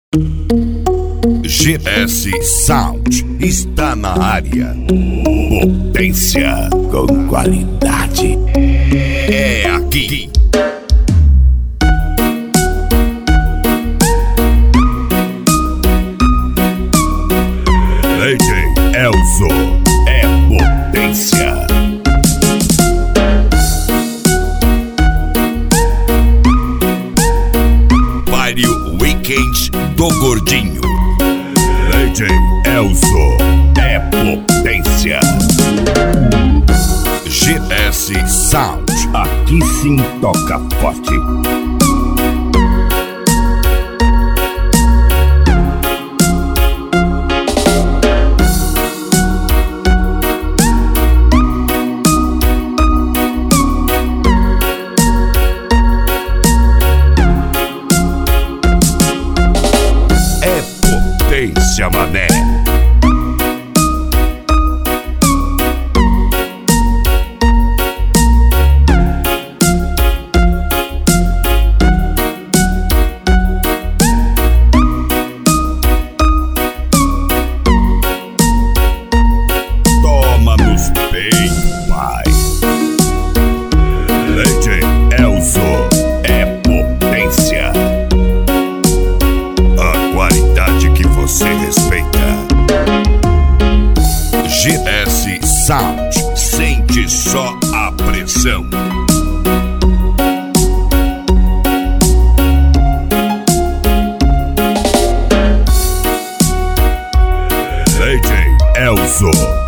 GS Sound está na área. Potência com qualidade. É aqui. DJ Elzo é potência. Vários Weekends do Gordinho. DJ Elzo é potência. GS Sound, aqui sim toca forte. Potência, mané. Toma nos peitos, pai. DJ Elzo é potência. A qualidade que você respeita. GS Sound, sente só a pressão. DJ Elzo